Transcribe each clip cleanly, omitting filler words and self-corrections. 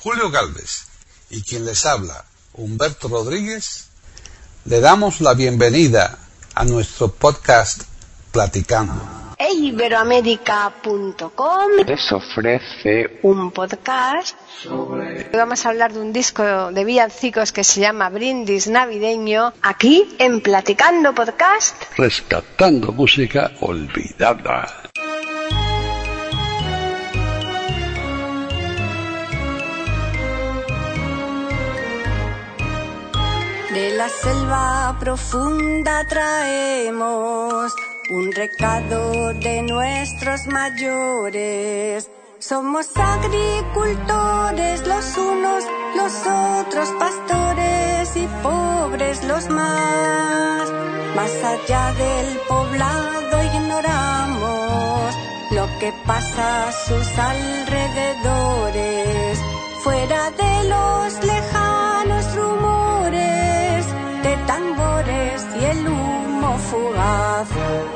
Julio Gálvez y quien les habla, Humberto Rodríguez, le damos la bienvenida a nuestro podcast Platicando. Iberoamerica.com les ofrece un podcast sobre... Vamos a hablar de un disco de villancicos que se llama Brindis Navideño, aquí en Platicando Podcast, rescatando música olvidada. De la selva profunda traemos un recado de nuestros mayores. Somos agricultores los unos, los otros pastores y pobres los más. Más allá del poblado ignoramos lo que pasa a sus alrededores. Fuera de los lejanos rumores de tambores y el humo fugaz.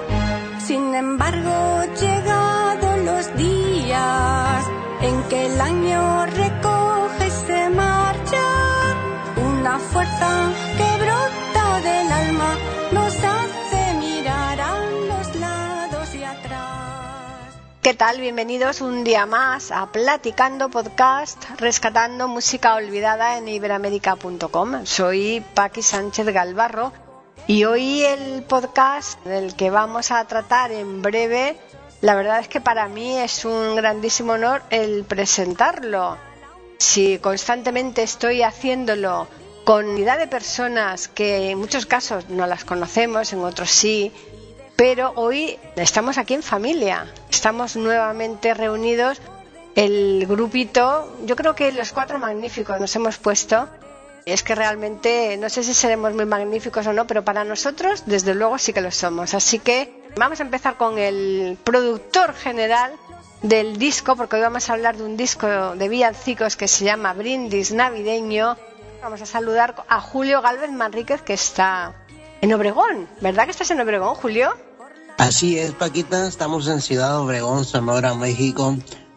Sin embargo, llegados los días en que el año recoge y se marcha, una fuerza que brota del alma nos hace mirar a los lados y atrás. ¿Qué tal? Bienvenidos un día más a Platicando Podcast, rescatando música olvidada en Iberoamerica.com. Soy Paqui Sánchez Galvarro y hoy el podcast del que vamos a tratar en breve, la verdad es que para mí es un grandísimo honor el presentarlo. Si constantemente estoy haciéndolo con unidad de personas que en muchos casos no las conocemos, en otros sí, pero hoy estamos aquí en familia, estamos nuevamente reunidos, el grupito, yo creo que los cuatro magníficos nos hemos puesto. Es que realmente, no sé si seremos muy magníficos o no, pero para nosotros, desde luego, sí que lo somos. Así que vamos a empezar con el productor general del disco, porque hoy vamos a hablar de un disco de villancicos que se llama Brindis Navideño. Vamos a saludar a Julio Gálvez Manríquez, que está en Obregón. ¿Verdad que estás en Obregón, Julio? Así es, Paquita, estamos en Ciudad Obregón, Sonora, México.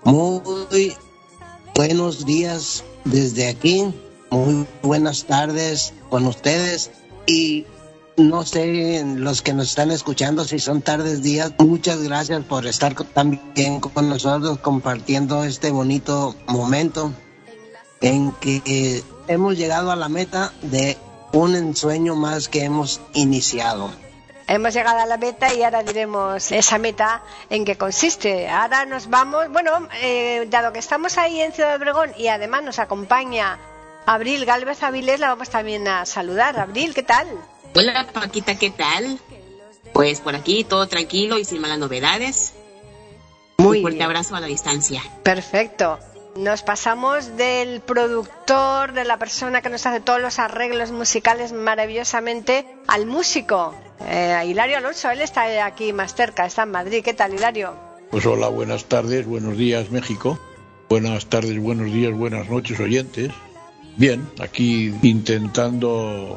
Muy buenos días desde aquí. Muy buenas tardes con ustedes y no sé, los que nos están escuchando, si son tardes, días, muchas gracias por estar también con nosotros compartiendo este bonito momento en que hemos llegado a la meta de un ensueño más que hemos iniciado. Hemos llegado a la meta y ahora diremos esa meta en qué consiste. Ahora nos vamos, dado que estamos ahí en Ciudad Obregón y además nos acompaña Abril Gálvez Avilés, la vamos también a saludar. Abril, ¿qué tal? Hola Paquita, ¿qué tal? Pues por aquí todo tranquilo y sin malas novedades. Muy un fuerte bien. Abrazo a la distancia. Perfecto. Nos pasamos del productor, de la persona que nos hace todos los arreglos musicales maravillosamente, al músico. Hilario Alonso, él está aquí más cerca, está en Madrid. ¿Qué tal, Hilario? Pues hola, buenas tardes, buenos días México. Buenas tardes, buenos días, buenas noches oyentes. Bien, aquí intentando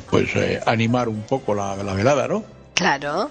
animar un poco la velada, ¿no? Claro.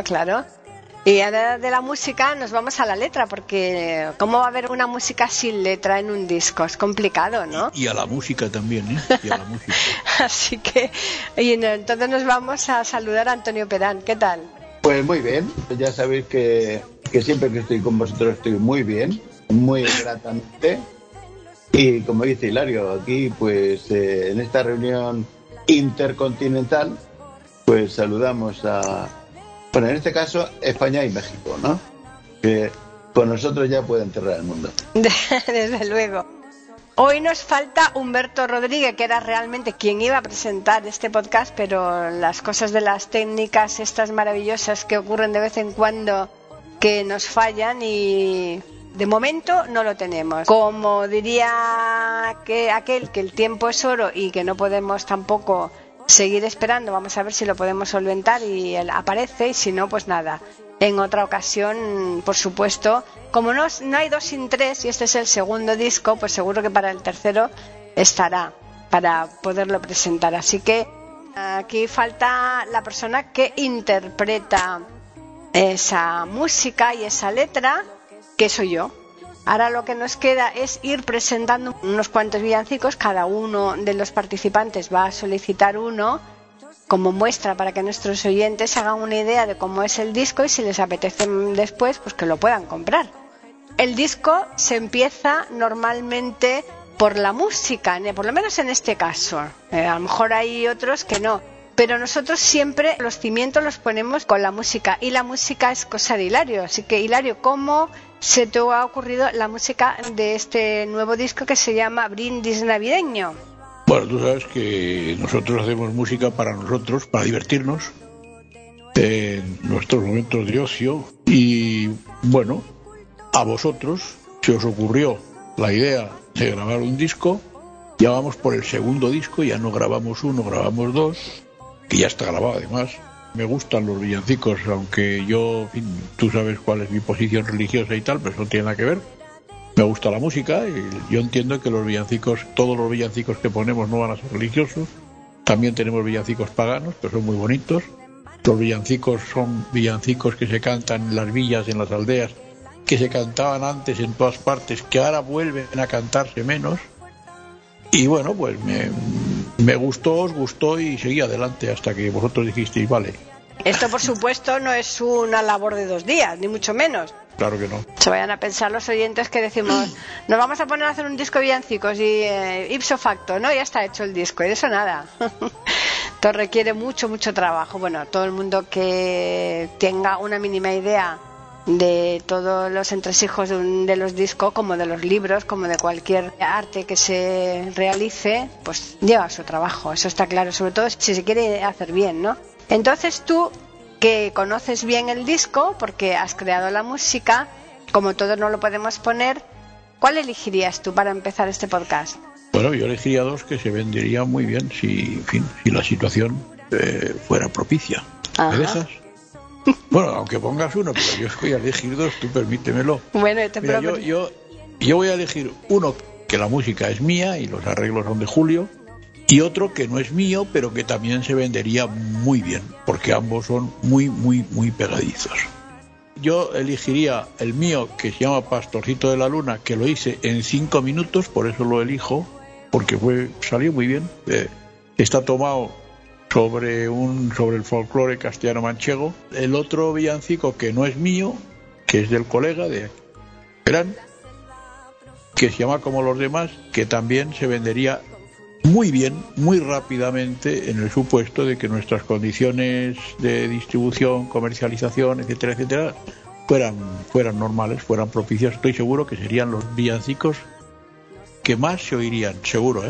Y ahora de la música nos vamos a la letra, porque ¿cómo va a haber una música sin letra en un disco? Es complicado, ¿no? Y a la música también, ¿eh? Y a la música. Así que, entonces nos vamos a saludar a Antonio Perán. ¿Qué tal? Pues muy bien, ya sabéis que siempre que estoy con vosotros estoy muy bien, muy gratamente. Y como dice Hilario, aquí pues en esta reunión intercontinental pues saludamos en este caso España y México, ¿no? Que con nosotros ya pueden cerrar el mundo. Desde luego. Hoy nos falta Humberto Rodríguez, que era realmente quien iba a presentar este podcast, pero las cosas de las técnicas estas maravillosas que ocurren de vez en cuando que nos fallan y de momento no lo tenemos. Como diría aquel que el tiempo es oro y que no podemos tampoco seguir esperando, vamos a ver si lo podemos solventar y él aparece, y si no, pues nada. En otra ocasión, por supuesto, como no hay dos sin tres y este es el segundo disco, pues seguro que para el tercero estará para poderlo presentar. Así que aquí falta la persona que interpreta esa música y esa letra, que soy yo. Ahora lo que nos queda es ir presentando unos cuantos villancicos. Cada uno de los participantes va a solicitar uno como muestra para que nuestros oyentes hagan una idea de cómo es el disco y si les apetece después, pues que lo puedan comprar. El disco se empieza normalmente por la música, por lo menos en este caso. A lo mejor hay otros que no. Pero nosotros siempre los cimientos los ponemos con la música, y la música es cosa de Hilario. Así que, Hilario, ¿cómo se te ha ocurrido la música de este nuevo disco que se llama Brindis Navideño? Bueno, tú sabes que nosotros hacemos música para nosotros, para divertirnos en nuestros momentos de ocio, y bueno, a vosotros se os ocurrió la idea de grabar un disco. Ya vamos por el segundo disco, ya no grabamos uno, grabamos dos, que ya está grabado además. Me gustan los villancicos, aunque yo, en fin, tú sabes cuál es mi posición religiosa y tal, pero eso no tiene nada que ver. Me gusta la música y yo entiendo que los villancicos, todos los villancicos que ponemos no van a ser religiosos. También tenemos villancicos paganos, pero son muy bonitos. Los villancicos son villancicos que se cantan en las villas, en las aldeas, que se cantaban antes en todas partes, que ahora vuelven a cantarse menos. Y bueno, pues me gustó, os gustó y seguí adelante hasta que vosotros dijisteis, vale. Esto, por supuesto, no es una labor de 2 días, ni mucho menos. Claro que no. Se vayan a pensar los oyentes que decimos, nos vamos a poner a hacer un disco de villancicos y ipso facto, ¿no? Ya está hecho el disco, y de eso nada. Esto requiere mucho trabajo. Bueno, todo el mundo que tenga una mínima idea de todos los entresijos de los discos, como de los libros, como de cualquier arte que se realice, pues lleva su trabajo, eso está claro, sobre todo si se quiere hacer bien, ¿no? Entonces tú, que conoces bien el disco, porque has creado la música, como todos no lo podemos poner, ¿cuál elegirías tú para empezar este podcast? Bueno, yo elegiría 2 que se venderían muy bien si, en fin, si la situación fuera propicia. Ajá. ¿Me dejas? Bueno, aunque pongas uno, pero yo voy a elegir 2, tú permítemelo. Bueno, Mira, yo voy a elegir uno que la música es mía y los arreglos son de Julio, y otro que no es mío, pero que también se vendería muy bien, porque ambos son muy pegadizos. Yo elegiría el mío, que se llama Pastorcito de la Luna, que lo hice en 5 minutos, por eso lo elijo, porque salió muy bien. Está tomado sobre el folclore castellano manchego. El otro villancico que no es mío, que es del colega de Verán, que se llama Como los demás, que también se vendería muy bien, muy rápidamente, en el supuesto de que nuestras condiciones de distribución, comercialización, etcétera, fueran normales, fueran propicias. Estoy seguro que serían los villancicos que más se oirían, seguro,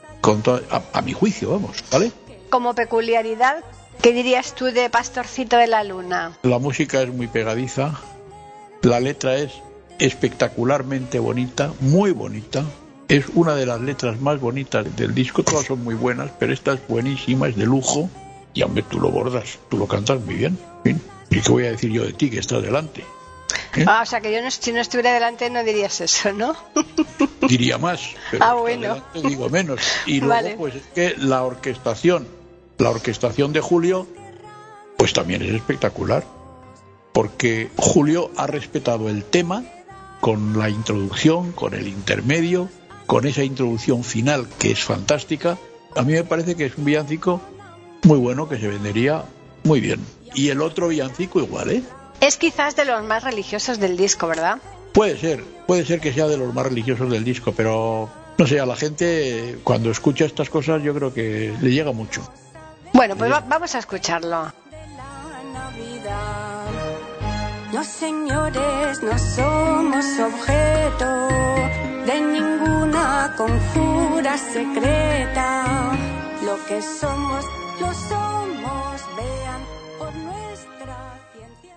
a mi juicio, vamos, ¿vale? Como peculiaridad, ¿qué dirías tú de Pastorcito de la Luna? La música es muy pegadiza, la letra es espectacularmente bonita, muy bonita. Es una de las letras más bonitas del disco, todas son muy buenas, pero esta es buenísima, es de lujo. Y hombre, tú lo bordas, tú lo cantas muy bien. ¿Sí? ¿Y qué voy a decir yo de ti, que estás delante? O sea, que yo si no estuviera delante no dirías eso, ¿no? Diría más, pero bueno. Delante digo menos. Y luego, vale. Pues es que la orquestación de Julio, pues también es espectacular, porque Julio ha respetado el tema con la introducción, con el intermedio, con esa introducción final que es fantástica. A mí me parece que es un villancico muy bueno, que se vendería muy bien. Y el otro villancico igual, ¿eh? Es quizás de los más religiosos del disco, ¿verdad? Puede ser que sea de los más religiosos del disco, pero no sé, a la gente cuando escucha estas cosas yo creo que le llega mucho. Bueno, pues vamos a escucharlo. Los señores no somos objeto de ninguna conjura secreta. Lo que somos, lo somos, vean por nuestra ciencia.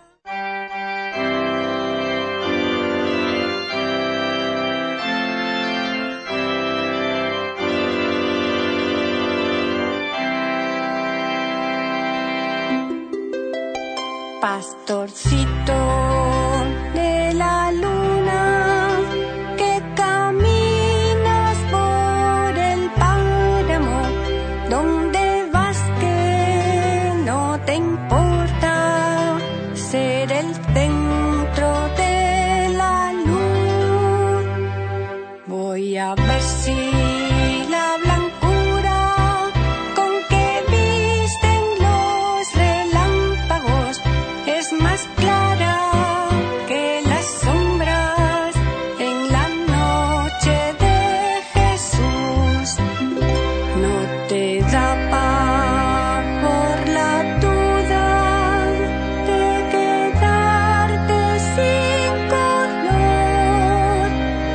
Pastorcito de la luna, que caminas por el páramo, donde vas que no te importa ser el centro de la luz. para ver si la blancura con que visten los relámpagos es más clara que las sombras en la noche de Jesús. No te da pavor la duda de quedarte sin color,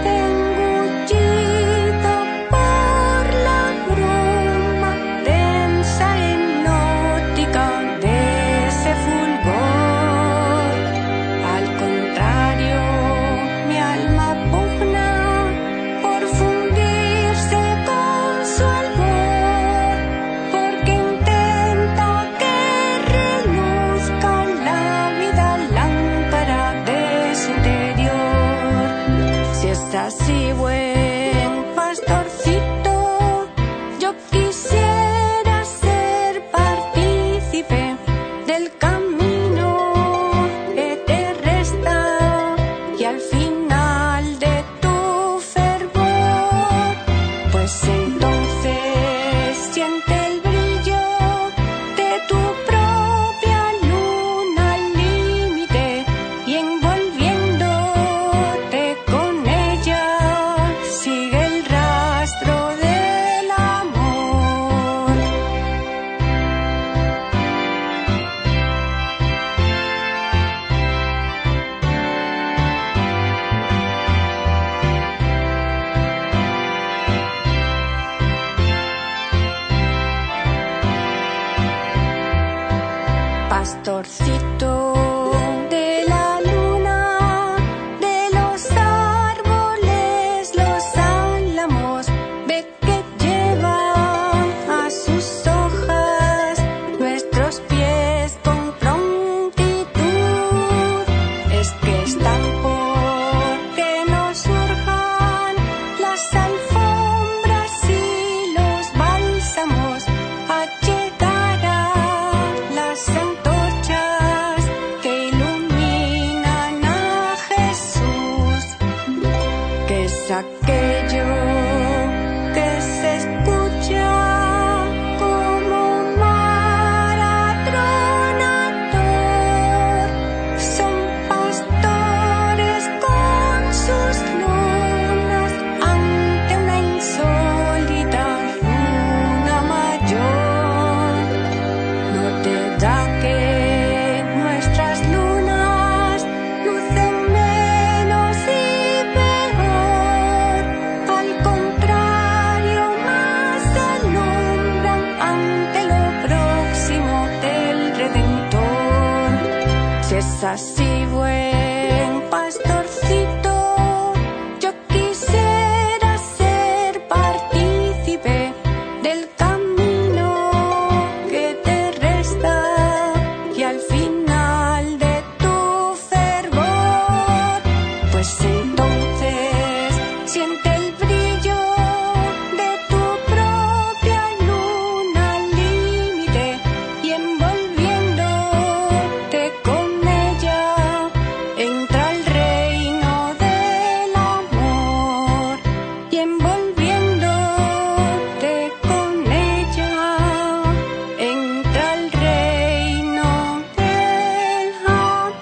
engullido por la bruma densa e hipnótica de ese fulgor. Al contrario, mi alma pugna por fundirse con su albor, porque intenta que reluzca la vida lámpara de su interior. Si es así, buen pastorcito, yo quisiera ser partícipe del camino que te resta y al final de tu fervor, pues entonces siente el brillo de tu propia luna al límite y envolviéndote con ella sigue el rastro del amor. Pastorcito de la luna, de los árboles, los álamos, ve que llevan a sus hojas nuestros pies con prontitud. Es que están por que nos surjan las alfombras y los bálsamos a llegar a las antorchas que iluminan a Jesús, que es aquello que se escucha como mar atronador. Son pastores con sus lunas ante una insólita luna mayor. No te da que nuestras lunas lucen menos y peor, al contrario más alumbran ante lo próximo del Redentor. Si es así, buen pastorcito, yo quisiera ser partícipe del camino que te resta y al final de tu fervor, pues entonces siente el brillo de tu propia luna al límite y envolviéndote con ella entra al reino del amor, y envolviéndote con ella entra al reino del amor.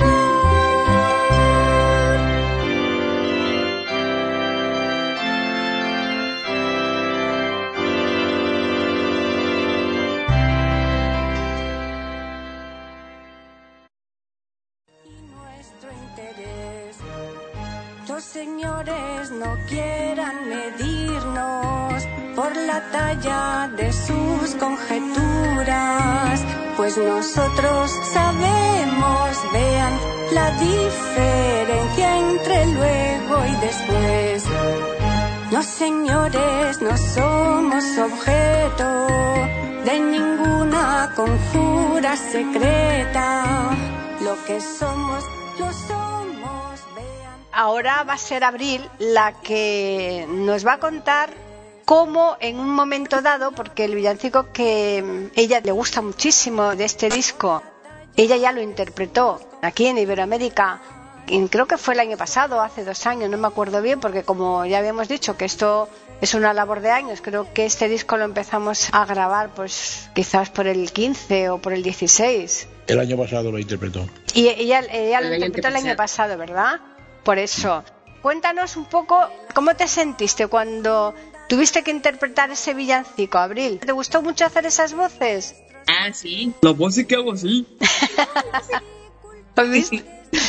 Y nuestro interés, los señores no quieran medirnos por la talla de sus conjeturas, pues nosotros sabemos, vean la diferencia entre luego y después. No, señores, no somos objeto de ninguna conjura secreta. Lo que somos, lo somos, vean. Ahora va a ser Abril la que nos va a contar cómo en un momento dado, porque el villancico que ella le gusta muchísimo de este disco, ella ya lo interpretó aquí en Iberoamérica y creo que fue el año pasado, hace 2 años, no me acuerdo bien, porque como ya habíamos dicho que esto es una labor de años, creo que este disco lo empezamos a grabar pues quizás por el 15 o por el 16. El año pasado lo interpretó. Y ella lo interpretó el año pasado, ¿verdad? Por eso. Cuéntanos un poco cómo te sentiste cuando tuviste que interpretar ese villancico, Abril. ¿Te gustó mucho hacer esas voces? Ah, sí. La voz sí que hago así. ¿Lo viste?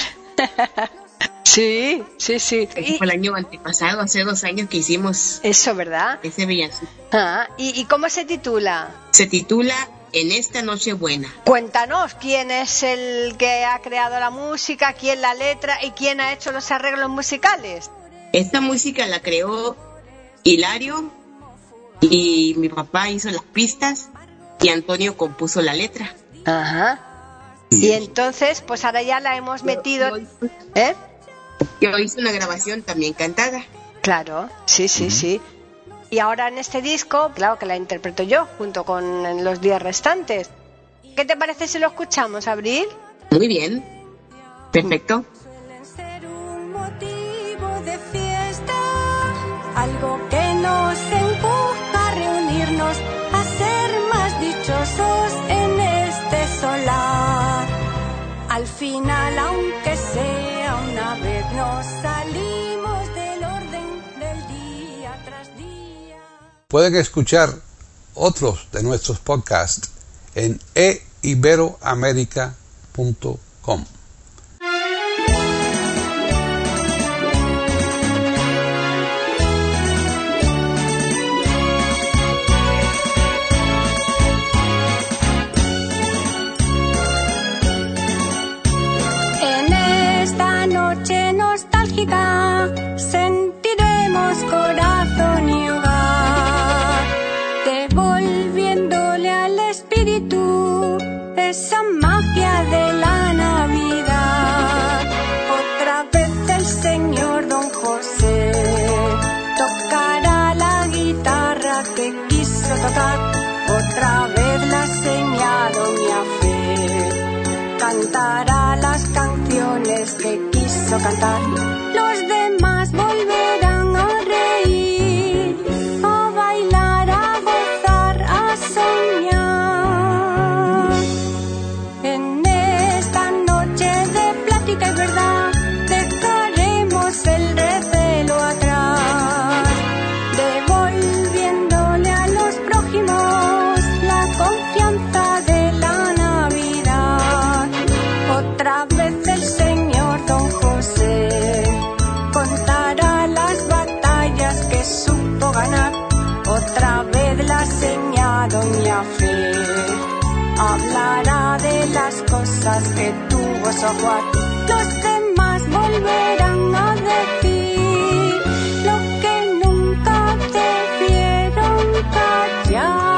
Sí. Fue el año antepasado, hace 2 años que hicimos eso, ¿verdad? Ese villancico. ¿Y cómo se titula? Se titula En esta noche buena. Cuéntanos quién es el que ha creado la música, quién la letra y quién ha hecho los arreglos musicales. Esta música la creó Hilario y mi papá hizo las pistas y Antonio compuso la letra. Ajá. Y entonces, pues ahora ya la hemos metido. Yo hice una grabación también cantada. Claro, sí. Y ahora en este disco, claro que la interpreto yo, junto con los 10 restantes. ¿Qué te parece si lo escuchamos, Abril? Muy bien. Perfecto. Suelen ser un motivo de fiesta, algo que nos empuja a reunirnos, a ser más dichosos en este solar. Al final, aunque sea una vez, nos salimos del orden del día tras día. Pueden escuchar otros de nuestros podcasts en eiberoamerica.com. Sentiremos corazón y hogar, devolviéndole al espíritu esa magia de la Navidad. Otra vez el señor Don José tocará la guitarra que quiso tocar. Otra vez la señora Doña Fe cantará las canciones que quiso cantar. Los demás volverán a reír, a bailar, a gozar, a soñar. En esta noche de plática y verdad dejaremos el recelo atrás, devolviéndole a los prójimos la confianza de la Navidad. Otra vez el señor Don José contará las batallas que supo ganar. Otra vez la señora Doña Fe hablará de las cosas que tuvo Sor Juan. Los demás volverán a decir lo que nunca debieron callar.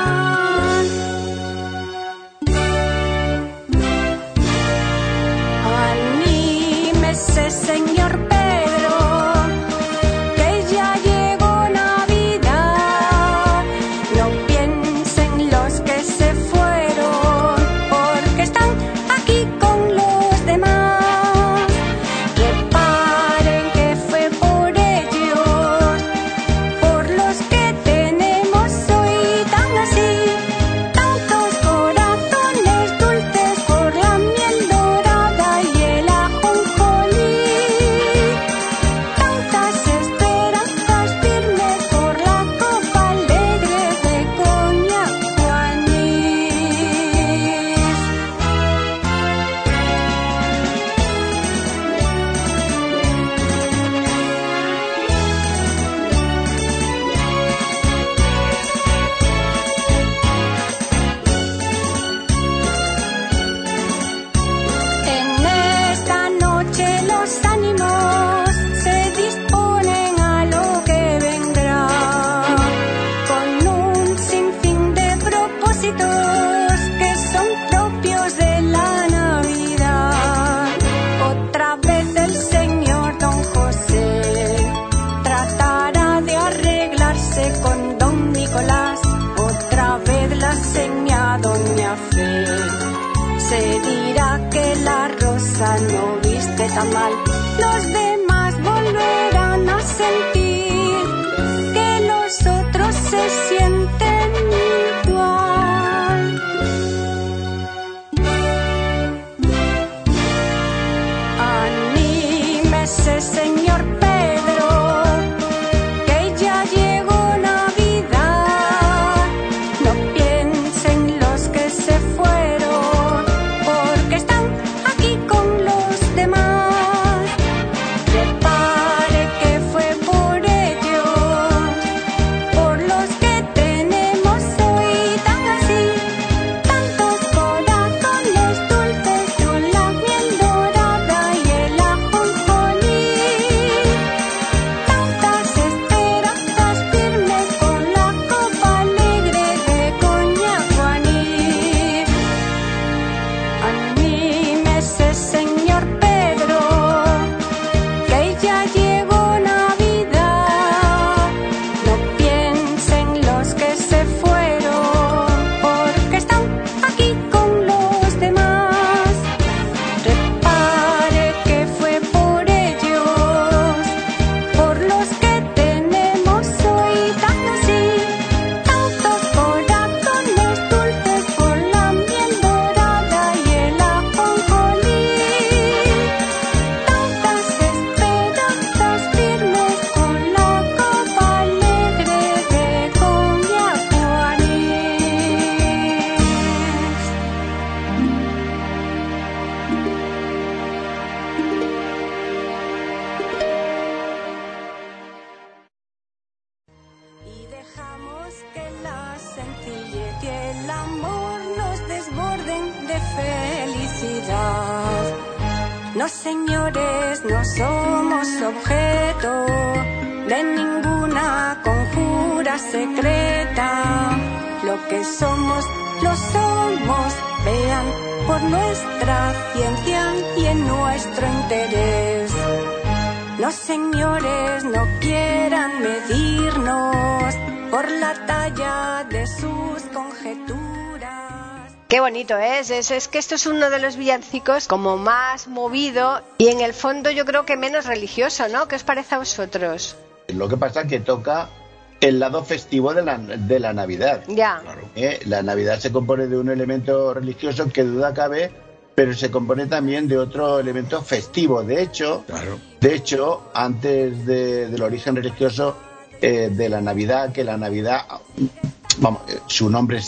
Anímese, señor Pedro, que ya llegó Navidad. No piensen los que se fueron, porque están aquí con los demás. Reparen que fue por ellos, por los que tenemos hoy tan así. Tantos corazones dulces por la miel dorada y el ajonjolí. Tantas esperanzas firmes por la copa alegre de coñac o anís. En esta noche los ánimos se disponen a lo que vendrá, con un sinfín de propósitos que son propios de la Navidad. Otra vez el señor Don José tratará de arreglarse con Don Nicolás. Otra vez la señora Doña Fe se dirá que la rosa no viste siente tan mal, los demás volverán a sentir que los otros se sienten igual. Anímese, señor Pedro, que ya llegó Navidad. No piense en los que se fueron, porque están aquí con los demás. Prepare que fue por ellos, por los que tenemos hoy tan así, tantos corazones dulces con la miel dorada y el ajonjolí, tantas esperanzas firmes con la copa alegre de coñac o anís. Anímese, señor Pedro, que ya llegó Navidad. No piense en los que se fueron, porque están aquí con los demás. Repare que fue por ellos, por los que tenemos hoy tan así, tantos corazones dulces por la miel dorada y el ajonjolí, tantas esperanzas firmes con la copa alegre de coñac o anís. Y dejamos que la sencillez y el amor nos desborden de felicidad. No, señores, no somos objeto de ninguna conjura secreta. Lo que somos, lo somos, vean, por nuestra ciencia y en nuestro interés. Los señores no quieran medirnos por la talla de sus conjeturas. Qué bonito es que esto es uno de los villancicos como más movido y en el fondo yo creo que menos religioso, ¿no? ¿Qué os parece a vosotros? Lo que pasa es que toca el lado festivo de la Navidad. Ya. La Navidad se compone de un elemento religioso que duda cabe, pero se compone también de otro elemento festivo. De hecho, antes del origen religioso de la Navidad, que la Navidad, vamos, su nombre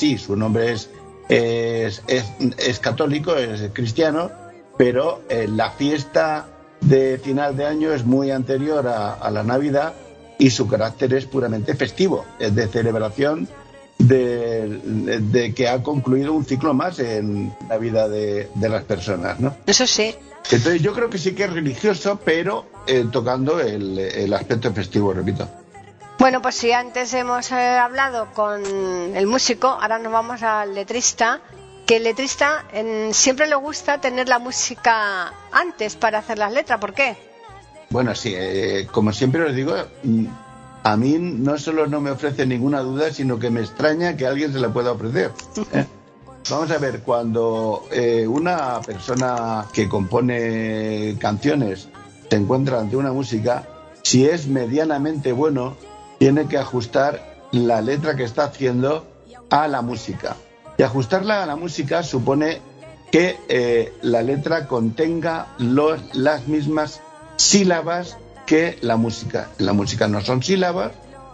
es católico, es cristiano, pero la fiesta de final de año es muy anterior a la Navidad y su carácter es puramente festivo, es de celebración de que ha concluido un ciclo más en la vida de las personas, ¿no? Eso sí. Entonces yo creo que sí que es religioso, pero tocando el aspecto festivo, repito. Bueno, pues si antes hemos hablado con el músico, ahora nos vamos al letrista, que el letrista siempre le gusta tener la música antes para hacer las letras. ¿Por qué? Bueno, sí, como siempre os digo, a mí no solo no me ofrece ninguna duda, sino que me extraña que alguien se la pueda ofrecer. Vamos a ver, cuando una persona que compone canciones se encuentra ante una música, si es medianamente bueno, tiene que ajustar la letra que está haciendo a la música. Y ajustarla a la música supone que la letra contenga las mismas sílabas que la música. La música no son sílabas,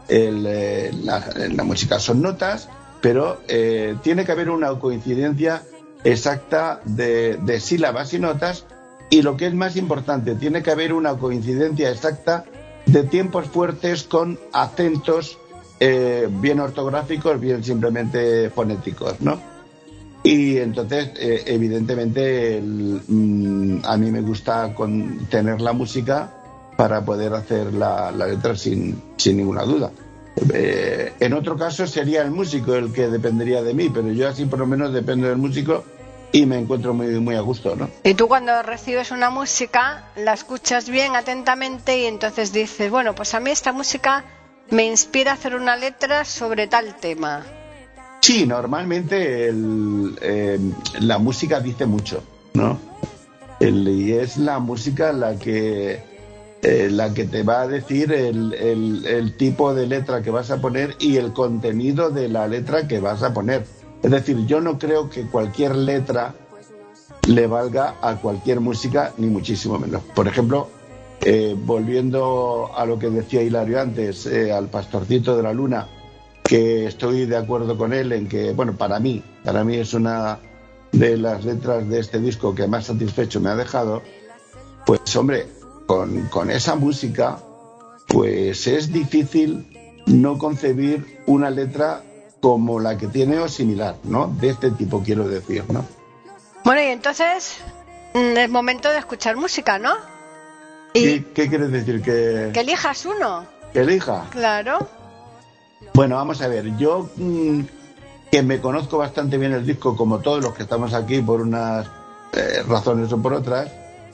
la música son notas, pero tiene que haber una coincidencia exacta de sílabas y notas, y lo que es más importante, tiene que haber una coincidencia exacta de tiempos fuertes con acentos bien ortográficos, bien simplemente fonéticos, ¿no? Y entonces, evidentemente, a mí me gusta tener la música para poder hacer la letra sin ninguna duda. En otro caso sería el músico el que dependería de mí, pero yo así por lo menos dependo del músico y me encuentro muy, muy a gusto, ¿no? Y tú cuando recibes una música la escuchas bien atentamente y entonces dices, bueno, pues a mí esta música me inspira a hacer una letra sobre tal tema. Sí, normalmente la música dice mucho, ¿no? Y es la música la que te va a decir el tipo de letra que vas a poner y el contenido de la letra que vas a poner. Es decir, yo no creo que cualquier letra le valga a cualquier música, ni muchísimo menos. Por ejemplo, volviendo a lo que decía Hilario antes, al Pastorcito de la Luna, que estoy de acuerdo con él en que, bueno, para mí es una de las letras de este disco que más satisfecho me ha dejado. Pues hombre, con esa música, pues es difícil no concebir una letra como la que tiene o similar, ¿no? De este tipo, quiero decir, ¿no? Bueno, y entonces es momento de escuchar música, ¿no? ¿Qué quieres decir? Que elijas uno. ¿Que elija? Claro. Bueno, vamos a ver, yo que me conozco bastante bien el disco, como todos los que estamos aquí por unas razones o por otras,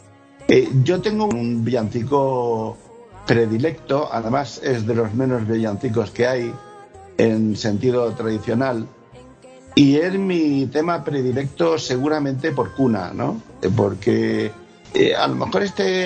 yo tengo un villancico predilecto, además es de los menos villancicos que hay en sentido tradicional, y es mi tema predilecto seguramente por cuna, ¿no? Porque a lo mejor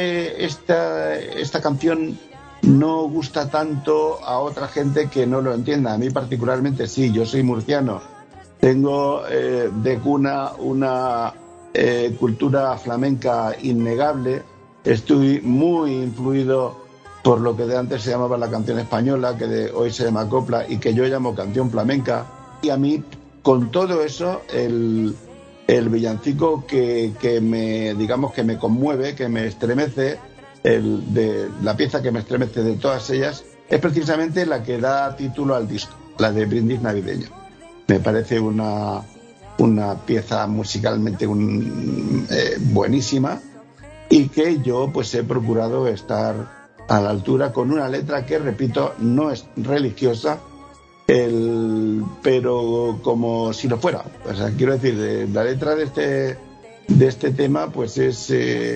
esta canción no gusta tanto a otra gente que no lo entienda. A mí particularmente sí, yo soy murciano, tengo de cuna una cultura flamenca innegable, estoy muy influido por lo que de antes se llamaba la canción española, que de hoy se llama copla y que yo llamo canción flamenca, y a mí con todo eso el villancico que me conmueve, que me estremece, la pieza que me estremece de todas ellas es precisamente la que da título al disco, la de Brindis Navideño. Me parece una pieza musicalmente buenísima, y que yo pues he procurado estar a la altura con una letra que, repito, no es religiosa, pero como si lo fuera. O sea, quiero decir, la letra de este tema pues es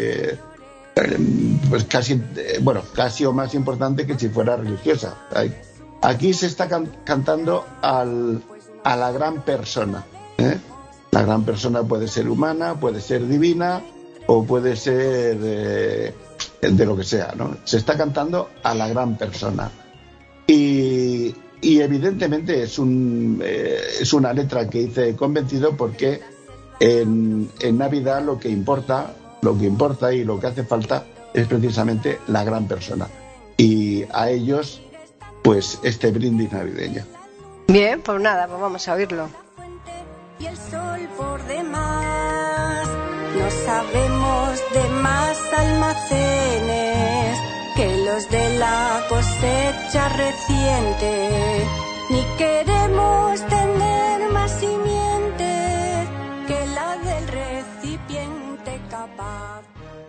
pues casi o más importante que si fuera religiosa. Aquí se está cantando a la gran persona, ¿eh? La gran persona puede ser humana, puede ser divina o puede ser de lo que sea, ¿no? Se está cantando a la gran persona y evidentemente es una letra que hice convencido, porque en Navidad lo que importa y lo que hace falta es precisamente la gran persona, y a ellos pues este brindis navideño. Bien, pues nada, pues vamos a oírlo. Y el sol por demás, no sabemos de más almacenes que los de la cosecha reciente, ni queremos tener más simiente que la del recipiente capaz.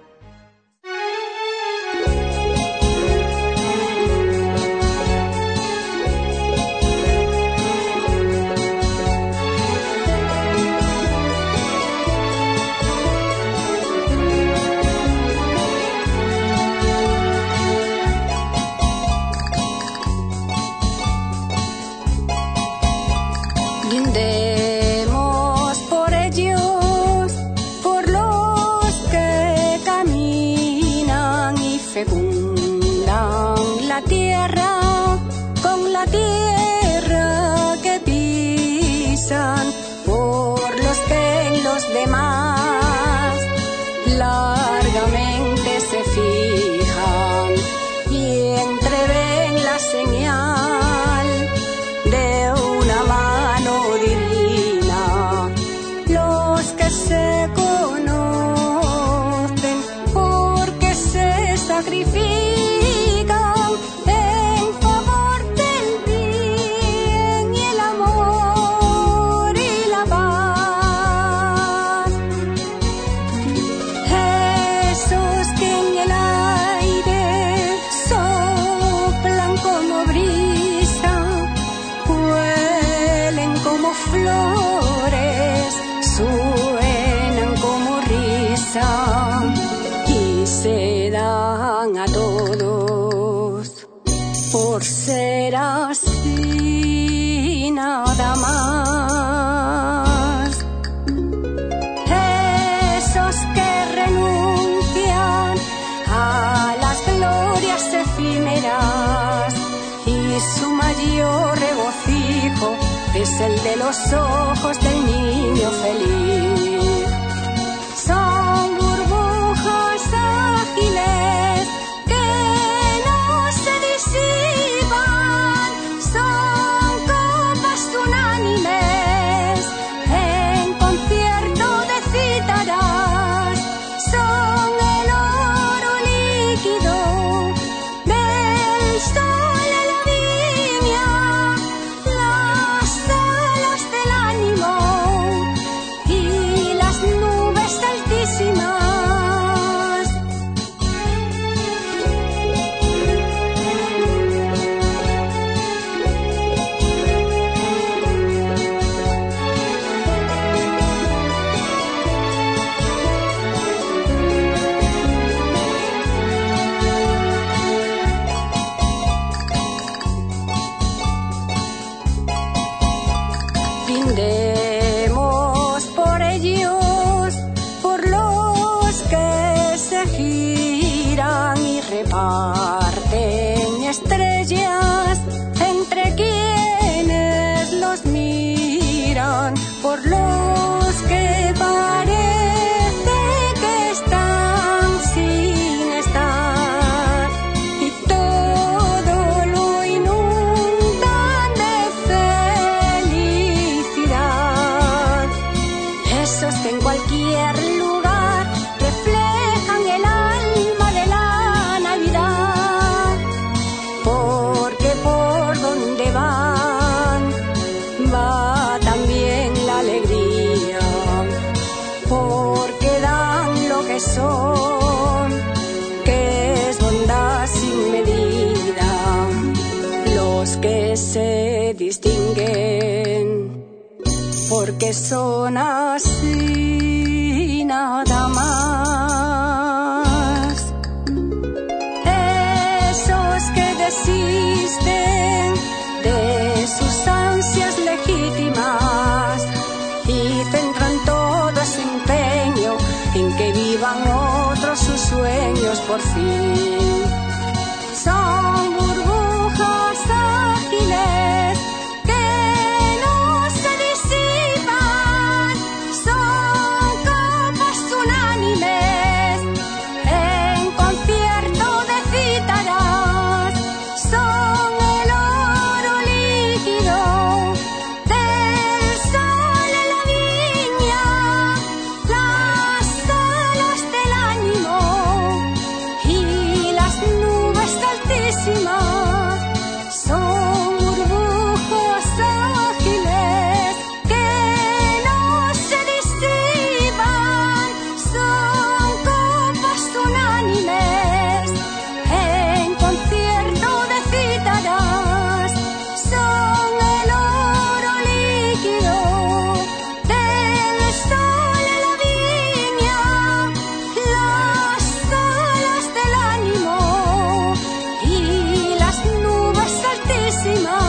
Brindemos por ellos, por los que caminan y fecundan la tierra, con la tierra que pisan, por los que en los demás largamente se fijan y entreven la señal de una mano divina, los que se conocen porque se sacrifican en favor del bien y el amor y la paz. Esos que en el aire soplan como brisa, huelen como flores, suenan como risa y se dan a todos por ser así, nada más. Esos que renuncian y su mayor regocijo es el de los ojos del niño feliz. Son burbujas ágiles que no se disipan, son copas unánimes en concierto de cítaras, son el oro líquido del sol en la viña, las alas del ánimo y las nubes altísimas. Brindemos por ellos, por los que se giran y reparten estrellas entre quienes los miran, por los que parece que están sin estar y todo lo inundan de felicidad. Esos que en cualquier lugar reflejan el alma de la Navidad, porque por donde van va también la alegría, porque dan lo que son, que es bondad sin medida, los que se distinguen porque son así nada más. Esos que desisten de sus ansias legítimas y centran todo su empeño en que vivan otros sus sueños por fin. Son burbujas ágiles que no se disipan, son copas unánimes en concierto de cítaras, son el oro líquido del sol en la viña, las alas del ánimo y las nubes altísimas. Son burbujas ágiles que no se disipan, son copas unánimes en concierto de cítaras, son el oro líquido del sol en la viña, las alas del ánimo y las nubes altísimas.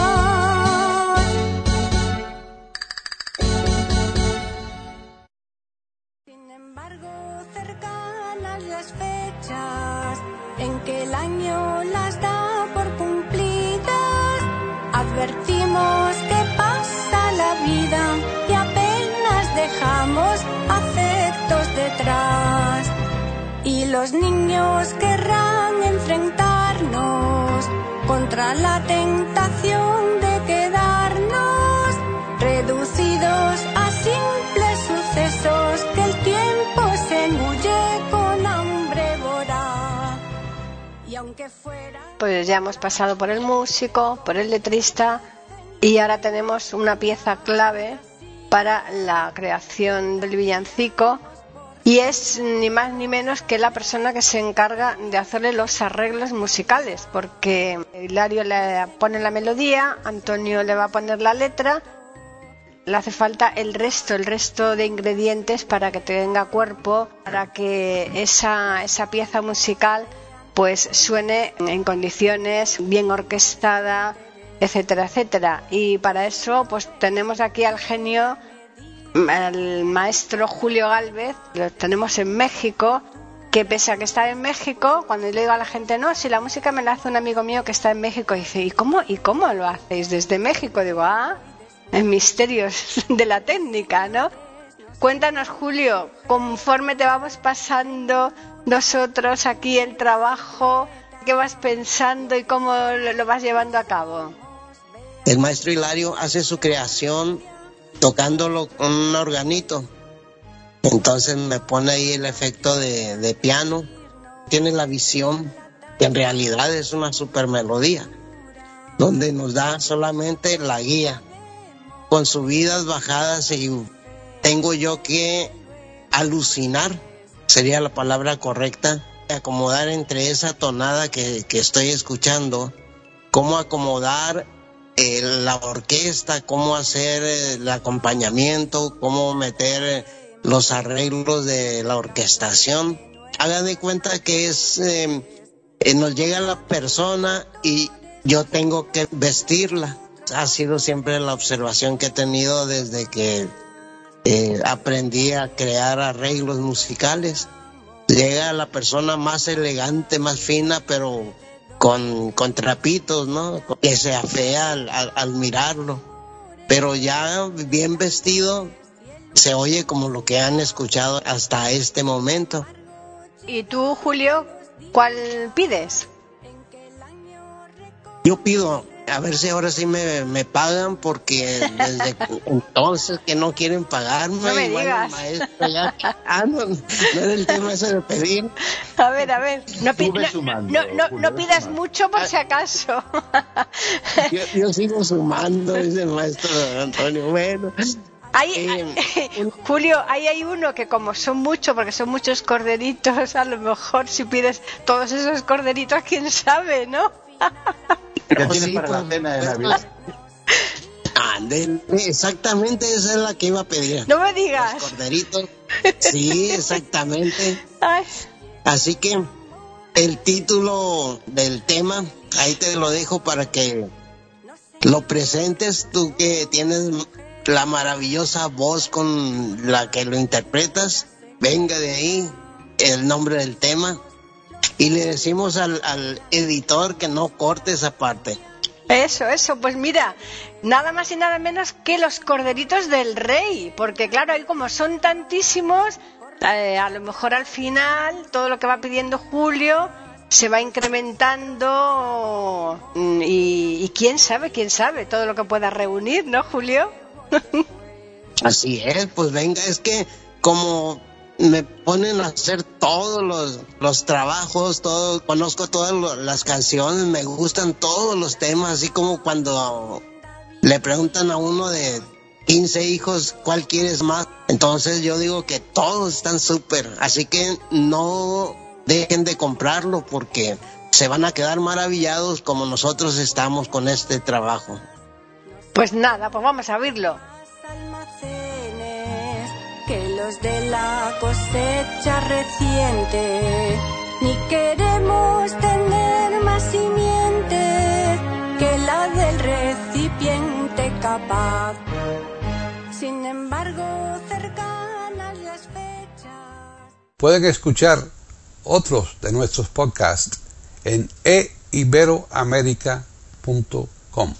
Sin embargo, cercanas las fechas en que el año las da por cumplidas, advertimos que pasa la vida y apenas dejamos afectos detrás. Y los niños querrán enfrentarnos contra la tentación de quedarnos reducidos a simples sucesos que el tiempo se engulle con hambre voraz. Y aunque fuera... Pues ya hemos pasado por el músico, por el letrista y ahora tenemos una pieza clave para la creación del villancico y es ni más ni menos que la persona que se encarga de hacerle los arreglos musicales, porque Hilario le pone la melodía, Antonio le va a poner la letra, le hace falta el resto de ingredientes para que tenga cuerpo, para que esa pieza musical pues suene en condiciones, bien orquestada, etcétera, etcétera. Y para eso pues tenemos aquí al genio, al maestro Julio Gálvez, lo tenemos en México, que pese a que está en México, cuando le digo a la gente, no, si la música me la hace un amigo mío que está en México, dice, ¿y cómo lo hacéis desde México? Digo, en misterios de la técnica, ¿no? Cuéntanos, Julio, conforme te vamos pasando nosotros aquí el trabajo, ¿qué vas pensando y cómo lo vas llevando a cabo? El maestro Hilario hace su creación tocándolo con un organito. Entonces me pone ahí el efecto de piano. Tiene la visión que en realidad es una super melodía, donde nos da solamente la guía, con subidas, bajadas, y tengo yo que alucinar, sería la palabra correcta, acomodar entre esa tonada que estoy escuchando, cómo acomodar la orquesta, cómo hacer el acompañamiento, cómo meter los arreglos de la orquestación. Hagan de cuenta que nos llega la persona y yo tengo que vestirla. Ha sido siempre la observación que he tenido desde que aprendí a crear arreglos musicales. Llega la persona más elegante, más fina, pero con trapitos, ¿no? Que se afea al mirarlo. Pero ya bien vestido, se oye como lo que han escuchado hasta este momento. ¿Y tú, Julio, cuál pides? Yo pido, a ver si ahora sí me pagan, porque desde entonces que no quieren pagarme. No me digas. Maestro, ya, no era el tema ese de pedir. A ver, no pidas mucho por si acaso. Yo sigo sumando, dice el maestro Antonio. Bueno. Julio, ahí hay uno que como son muchos, porque son muchos corderitos, a lo mejor si pides todos esos corderitos, quién sabe, ¿no? Que tienes para la cena de Navidad. Exactamente, esa es la que iba a pedir. No me digas. Los corderitos. Sí, exactamente. Ay. Así que el título del tema, ahí te lo dejo para que lo presentes, tú que tienes la maravillosa voz con la que lo interpretas. Venga de ahí el nombre del tema y le decimos al editor que no corte esa parte. Eso, pues mira, nada más y nada menos que los corderitos del rey, porque claro, ahí como son tantísimos, a lo mejor al final todo lo que va pidiendo Julio se va incrementando y quién sabe todo lo que pueda reunir, ¿no, Julio? Así es, pues venga, es que como me ponen a hacer todos los trabajos, conozco todas las canciones, me gustan todos los temas, así como cuando le preguntan a uno de 15 hijos cuál quieres más, entonces yo digo que todos están súper, así que no dejen de comprarlo porque se van a quedar maravillados como nosotros estamos con este trabajo. Pues nada, pues vamos a oírlo. Que los de la cosecha reciente, ni queremos tener más simiente que la del recipiente capaz. Sin embargo, cercanas las fechas. Pueden escuchar otros de nuestros podcasts en eiberoamerica.com.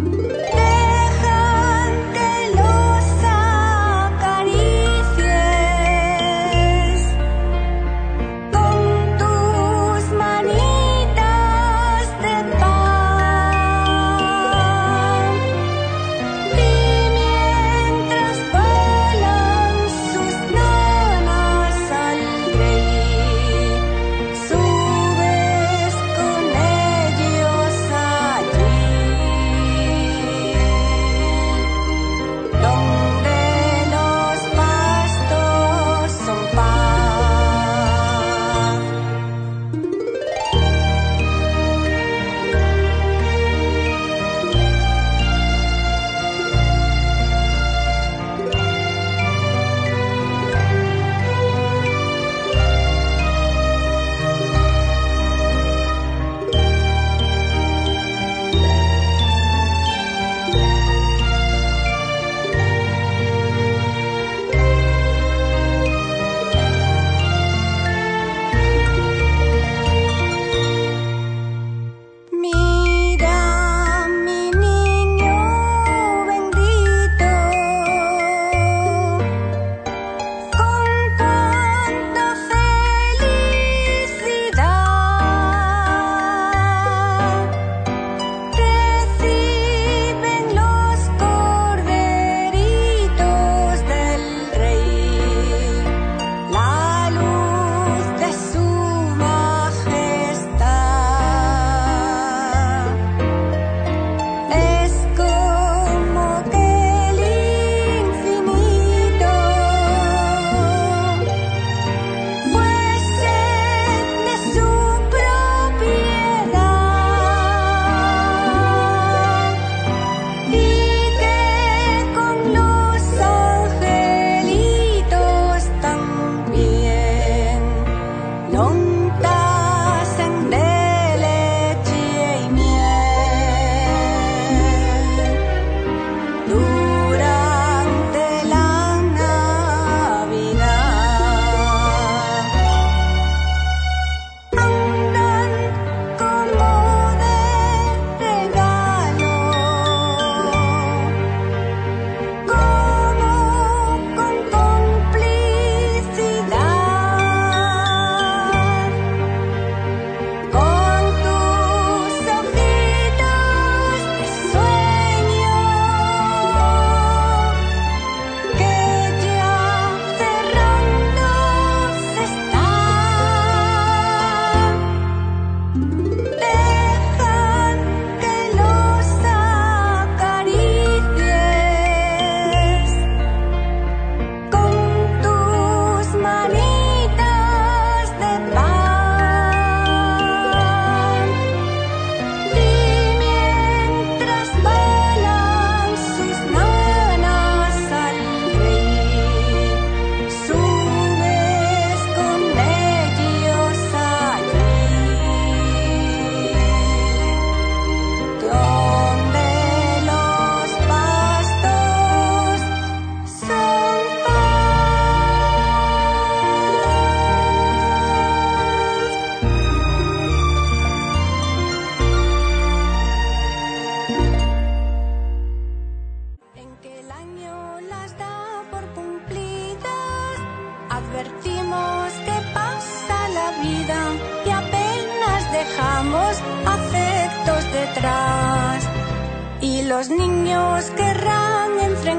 los niños querrán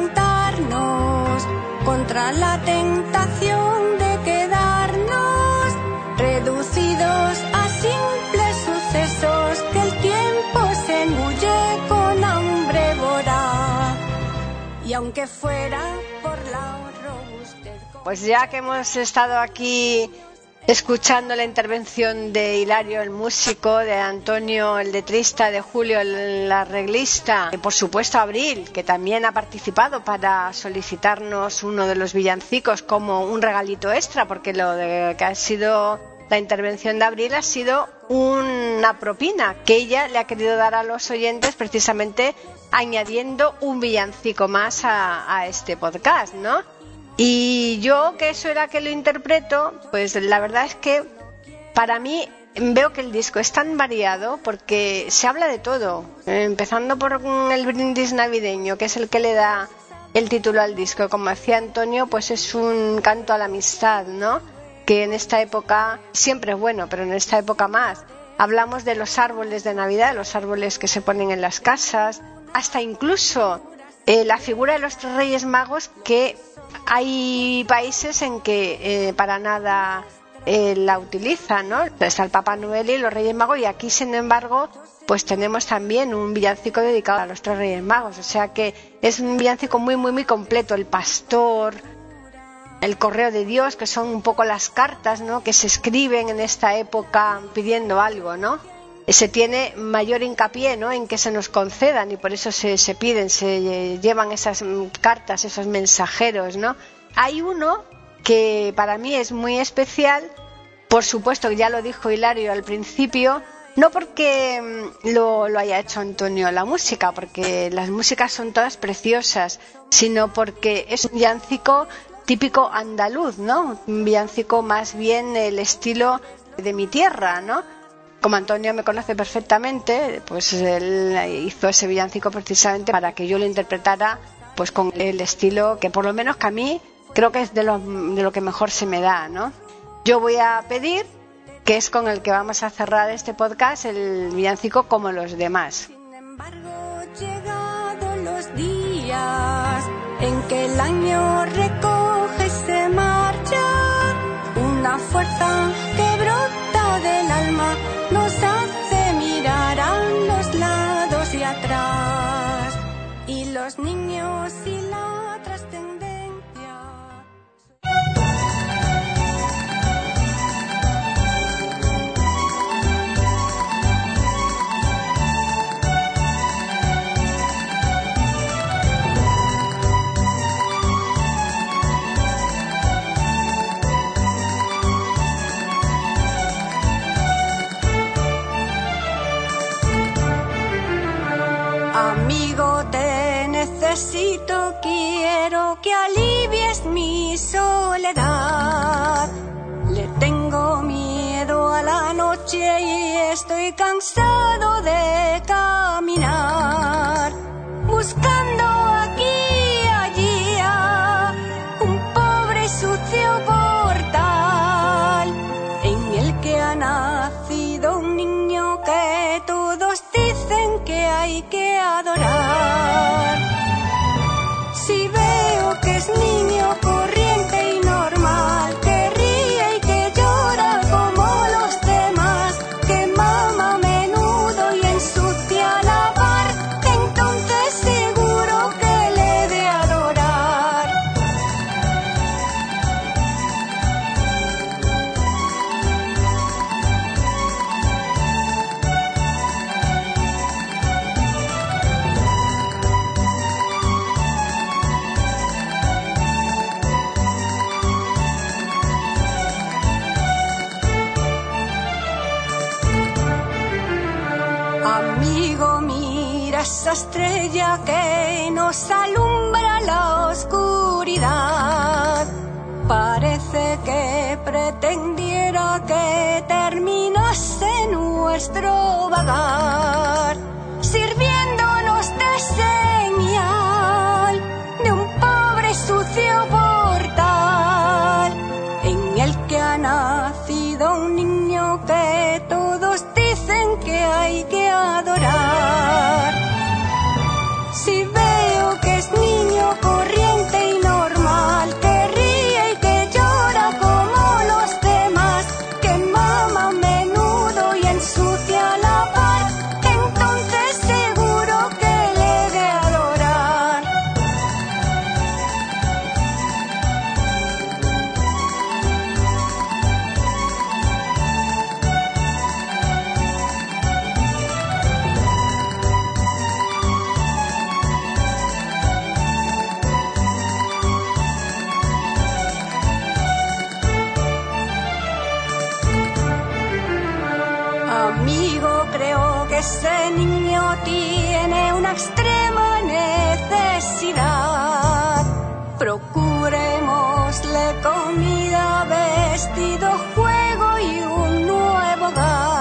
enfrentarnos contra la tentación de quedarnos reducidos a simples sucesos que el tiempo se engulle con hambre voraz. Y aunque fuera por la robustez... Pues ya que hemos estado aquí escuchando la intervención de Hilario el músico, de Antonio el letrista, de Julio el arreglista, y por supuesto Abril, que también ha participado para solicitarnos uno de los villancicos como un regalito extra, porque lo de que ha sido la intervención de Abril ha sido una propina que ella le ha querido dar a los oyentes, precisamente añadiendo un villancico más a este podcast, ¿no? Y yo, que eso era que lo interpreto, pues la verdad es que para mí veo que el disco es tan variado porque se habla de todo, empezando por el brindis navideño, que es el que le da el título al disco. Como decía Antonio, pues es un canto a la amistad, ¿no? Que en esta época siempre es bueno, pero en esta época más. Hablamos de los árboles de Navidad, los árboles que se ponen en las casas, hasta incluso la figura de los 3 Reyes Magos, que hay países en que para nada la utilizan, ¿no? Está el Papá Noel y los Reyes Magos, y aquí, sin embargo, pues tenemos también un villancico dedicado a los 3 Reyes Magos. O sea que es un villancico muy, muy, muy completo. El pastor, el correo de Dios, que son un poco las cartas, ¿no?, que se escriben en esta época pidiendo algo, ¿no? Se tiene mayor hincapié, ¿no?, en que se nos concedan, y por eso se piden, se llevan esas cartas, esos mensajeros, ¿no? Hay uno que para mí es muy especial, por supuesto que ya lo dijo Hilario al principio, no porque lo haya hecho Antonio la música, porque las músicas son todas preciosas, sino porque es un villancico típico andaluz, ¿no? Un villancico más bien el estilo de mi tierra, ¿no? Como Antonio me conoce perfectamente, pues él hizo ese villancico precisamente para que yo lo interpretara pues con el estilo que por lo menos que a mí creo que es de lo que mejor se me da, ¿no? Yo voy a pedir, que es con el que vamos a cerrar este podcast, el villancico Como los demás. Sin embargo, llegado los días en que el año recoge y se marcha, una fuerza que brota del alma nos hace mirar a los lados y atrás, y los niños y la trascendencia. Amigo, te necesito, quiero que alivies mi soledad. Le tengo miedo a la noche y estoy cansado de caminar, buscando aquí y allí un pobre y sucio portal en el que ha nacido un niño que todos dicen que hay que adorar. Si veo que es niño corriente y normal, que ríe y que llora como los demás, que mama a menudo y ensucia la bar, entonces seguro que le he de adorar. Amigo, mira esa estrella que nos alumbra la oscuridad. Parece que pretendiera que terminase nuestro vagar, sirviéndonos de señal de un pobre y sucio portal en el que ha nacido un niño que todos dicen que hay que adorar. Si veo que es niño corriente y normal, que ríe y que llora como los demás, que mama a menudo y ensucia la par, entonces seguro que le he de adorar. Amigo, creo que ese niño tiene una extrema necesidad. Procuremosle comida, vestido, juego y un nuevo hogar.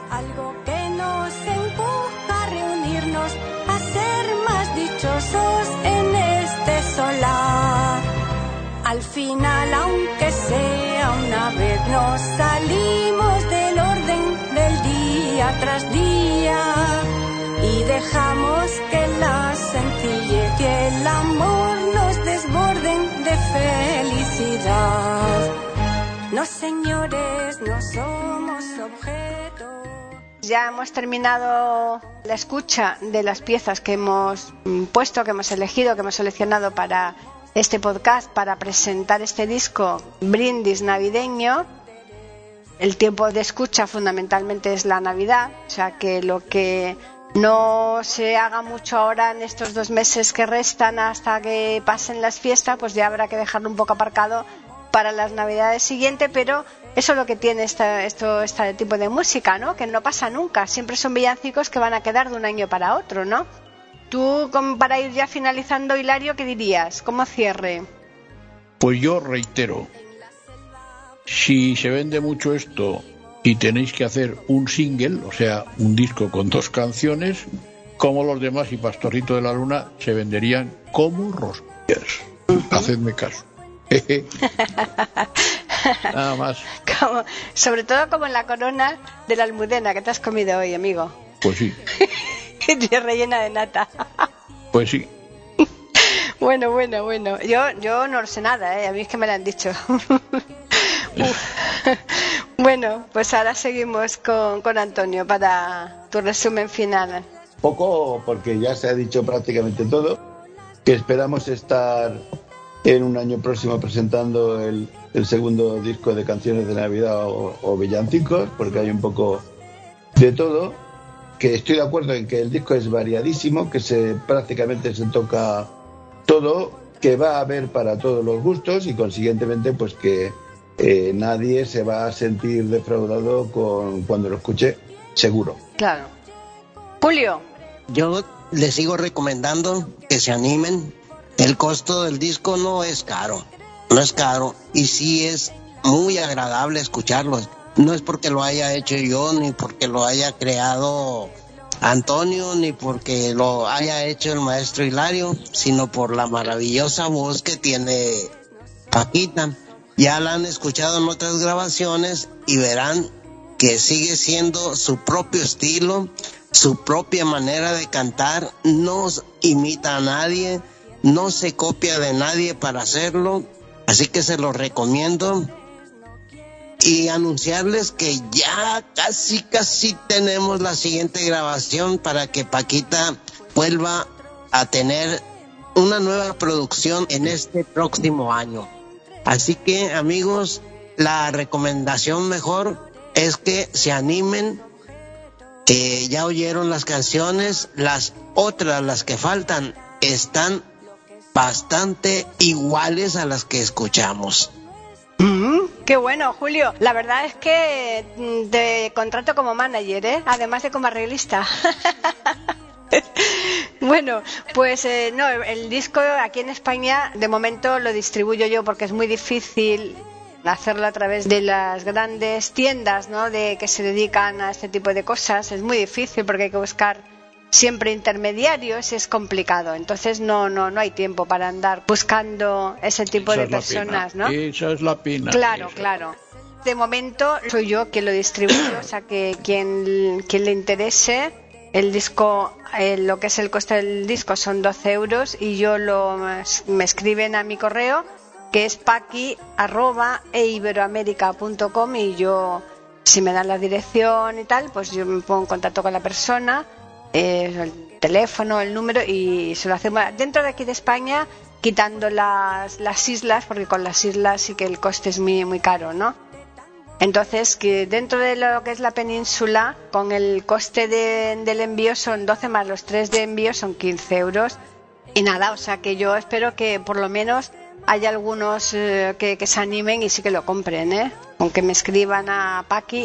algo que nos empuja a reunirnos, a ser más dichosos en este solar. Al final, aunque sea una vez, nos salimos del orden del día tras día y dejamos que la sencillez y el amor nos desborden de felicidad. No, señores, no somos objetos. Ya hemos terminado la escucha de las piezas que hemos puesto, que hemos elegido, que hemos seleccionado para este podcast, para presentar este disco Brindis Navideño. El tiempo de escucha fundamentalmente es la Navidad, o sea que lo que no se haga mucho ahora en estos 2 meses que restan hasta que pasen las fiestas, pues ya habrá que dejarlo un poco aparcado para las Navidades siguientes, pero eso es lo que tiene este tipo de música, ¿no? Que no pasa nunca, siempre son villancicos que van a quedar de un año para otro, ¿no? Tú, para ir ya finalizando, Hilario, ¿qué dirías? ¿Cómo cierre? Pues yo reitero, si se vende mucho esto y tenéis que hacer un single, o sea, un disco con 2 canciones, como los demás y Pastorcito de la Luna se venderían como rosquillas. Hacedme caso. Nada más. Sobre todo como en la corona de la almudena que te has comido hoy, amigo. Pues sí. Rellena de nata. Pues sí. Bueno. Yo no lo sé nada, a mí es que me lo han dicho. Bueno, pues ahora seguimos con Antonio para tu resumen final. Poco, porque ya se ha dicho prácticamente todo, que esperamos estar en un año próximo presentando el segundo disco de canciones de Navidad o villancicos, porque hay un poco de todo, que estoy de acuerdo en que el disco es variadísimo, que prácticamente se toca todo, que va a haber para todos los gustos y consiguientemente pues que nadie se va a sentir defraudado cuando lo escuche, seguro. Claro. Julio. Yo les sigo recomendando que se animen. El costo del disco no es caro, y sí es muy agradable escucharlo. No es porque lo haya hecho yo, ni porque lo haya creado Antonio, ni porque lo haya hecho el maestro Hilario, sino por la maravillosa voz que tiene Paquita. Ya la han escuchado en otras grabaciones y verán que sigue siendo su propio estilo, su propia manera de cantar, no imita a nadie, no se copia de nadie para hacerlo, así que se los recomiendo. Y anunciarles que ya casi tenemos la siguiente grabación para que Paquita vuelva a tener una nueva producción en este próximo año. Así que, amigos, la recomendación mejor es que se animen, que ya oyeron las canciones, las que faltan, están bastante iguales a las que escuchamos. Qué bueno, Julio. La verdad es que te contrato como manager, además de como arreglista. Bueno, pues no, el disco aquí en España de momento lo distribuyo yo porque es muy difícil hacerlo a través de las grandes tiendas, ¿no? Que se dedican a este tipo de cosas. Es muy difícil porque hay que buscar siempre intermediarios y es complicado. Entonces no hay tiempo para andar buscando ese tipo de personas, ¿no? Esa es la pena. Claro. De momento soy yo quien lo distribuye, o sea que quien le interese el disco, lo que es el coste del disco son 12 euros y yo me escriben a mi correo que es paqui@eiberoamerica.com y yo, si me dan la dirección y tal, pues yo me pongo en contacto con la persona, el teléfono, el número y se lo hacemos dentro de aquí de España, quitando las islas, porque con las islas sí que el coste es muy, muy caro, ¿no? Entonces, que dentro de lo que es la península, con el coste del envío son 12 más los 3 de envío son 15 euros. Y nada, o sea que yo espero que por lo menos haya algunos que se animen y sí que lo compren, ¿eh? Aunque me escriban a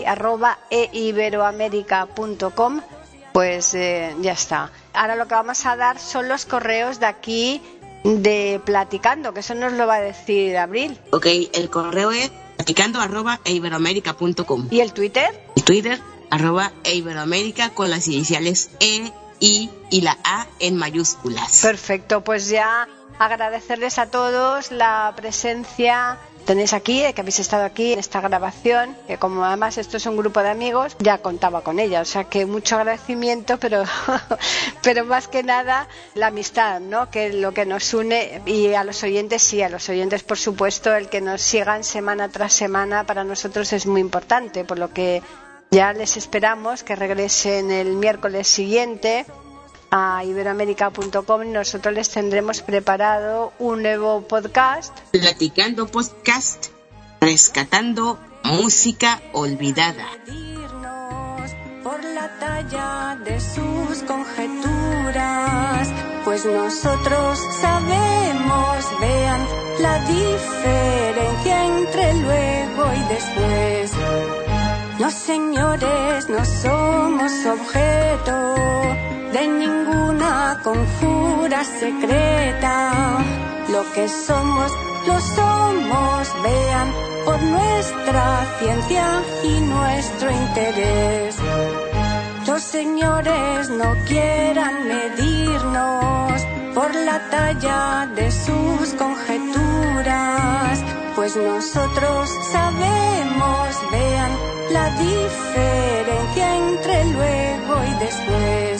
paqui@eiberoamerica.com, pues ya está. Ahora lo que vamos a dar son los correos de aquí de Platicando, que eso nos lo va a decir Abril. Ok, el correo es platicando@eiberoamerica.com. ¿Y el Twitter? El Twitter, @eiberoamerica con las iniciales E, I y la A en mayúsculas. Perfecto, pues ya agradecerles a todos la presencia. Tenéis aquí, que habéis estado aquí en esta grabación, que como además esto es un grupo de amigos, ya contaba con ella, o sea que mucho agradecimiento, pero más que nada la amistad, ¿no? Que es lo que nos une, y a los oyentes, sí, a los oyentes por supuesto, el que nos sigan semana tras semana para nosotros es muy importante, por lo que ya les esperamos que regresen el miércoles siguiente a iberoamerica.com y nosotros les tendremos preparado un nuevo podcast. Platicando podcast, rescatando música olvidada. Por la talla de sus conjeturas, pues nosotros sabemos, vean la diferencia entre luego y después. No, señores, no somos objeto de ninguna conjura secreta. Lo que somos, lo somos, vean, por nuestra ciencia y nuestro interés. Los señores no quieran medirnos por la talla de sus conjeturas, pues nosotros sabemos, vean, la diferencia entre luego y después.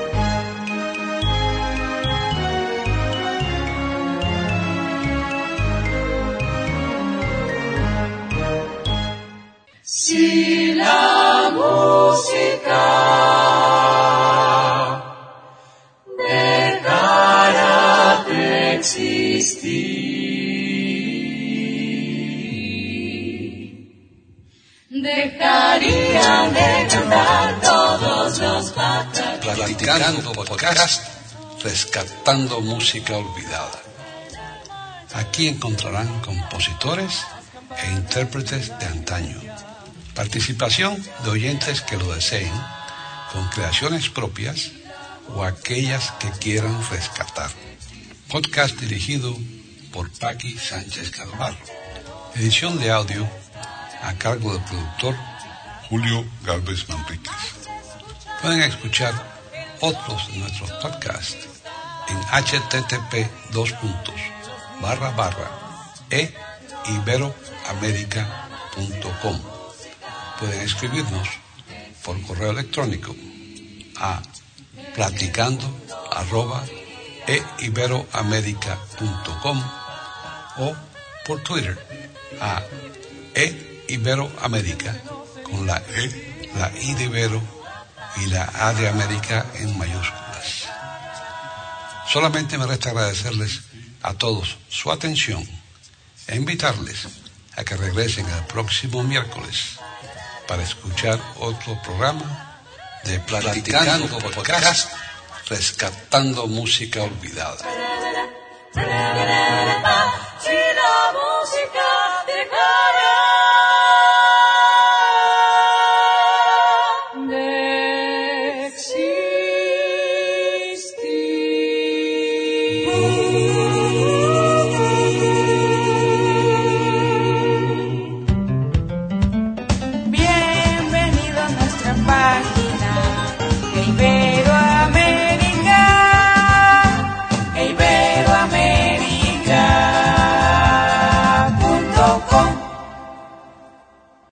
Si la música dejara de existir, dejarían de cantar todos los pájaros. Platicando podcast, rescatando música olvidada. Aquí encontrarán compositores e intérpretes de antaño. Participación de oyentes que lo deseen, con creaciones propias o aquellas que quieran rescatar. Podcast dirigido por Paqui Sánchez Galvarro. Edición de audio a cargo del productor Julio Gálvez Manríquez. Pueden escuchar otros de nuestros podcasts en http://eiberoamerica.com. Pueden escribirnos por correo electrónico a platicando@eiberoamerica.com o por Twitter a eiberoamerica con la E, la I de Ibero y la A de América en mayúsculas. Solamente me resta agradecerles a todos su atención e invitarles a que regresen el próximo miércoles para escuchar otro programa de Platicando Podcast, rescatando música olvidada. Si la música dejara de existir. Bienvenido a nuestra página de